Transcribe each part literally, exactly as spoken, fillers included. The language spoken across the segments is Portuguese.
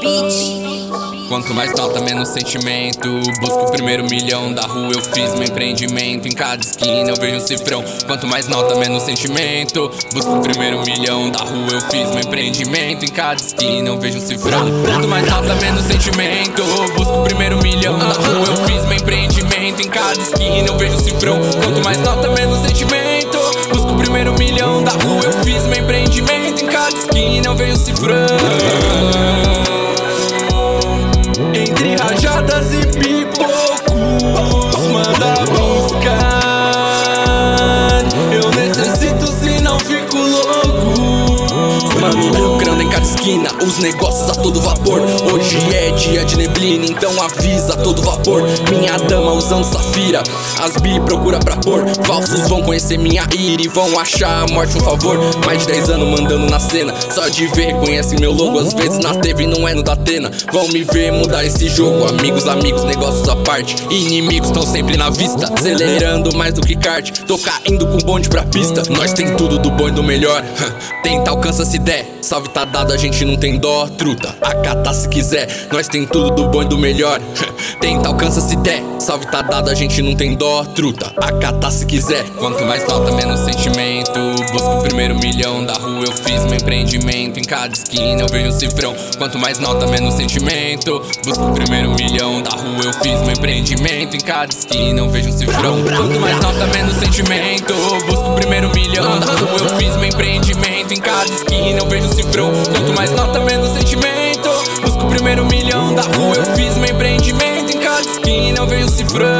Quanto mais nota, menos sentimento. Busco o primeiro milhão da rua, eu fiz meu empreendimento. Em cada esquina eu vejo um cifrão. Quanto mais nota, menos sentimento. Busco o primeiro milhão da rua, eu fiz meu empreendimento. Em cada esquina eu vejo um cifrão. Quanto mais nota, menos sentimento. Busco o primeiro milhão da rua, eu fiz meu empreendimento. Em cada esquina eu vejo um cifrão. Quanto mais nota, menos sentimento. Busco o primeiro milhão da rua, eu fiz meu empreendimento. Em cada esquina eu vejo um cifrão. Entre rajadas e pipocos, manda buscar. Eu necessito, senão fico louco. Mano, lucrando em cada esquina, os negócios a todo vapor. Hoje é dia de neblina, então avisa a todo vapor. Minha dama usando safira, as bi procura pra pôr. Falsos vão conhecer minha ira e vão achar a morte um favor. Mais de dez anos mandando na cena, só de ver reconhecem meu logo. Às vezes na T V não é no da Atena. Vão me ver mudar esse jogo. Amigos, amigos, negócios à parte. Inimigos tão sempre na vista, acelerando mais do que kart. Tô caindo com bonde pra pista. Nós tem tudo do bom e do melhor. Tenta, alcança se der. Salve tá dado, a gente não tem dó. Truta, acatar se quiser. Nós tem tudo do bom e do melhor. Tenta, alcança se der. Salve tá dado, a gente não tem dó. Truta, acatar se quiser. Quanto mais nota, menos sentimento. Busco o primeiro milhão da rua, eu fiz meu empreendimento. Em cada esquina eu vejo um cifrão. Quanto mais nota, menos sentimento. Busco o primeiro milhão da rua, eu fiz meu empreendimento. Em cada esquina eu vejo um cifrão. Quanto mais nota, menos sentimento. Busco o primeiro milhão da rua, eu fiz meu empreendimento. Em cada esquina eu vejo um cifrão. Quanto mais nota, menos sentimento. Busco o primeiro milhão da rua, eu fiz meu empreendimento. Em cada esquina eu vejo um cifrão.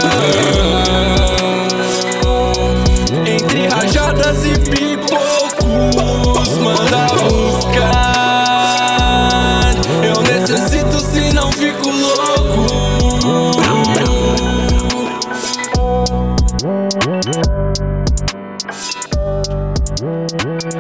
Entre rajadas e pipocos, manda buscar. Eu necessito, senão fico louco.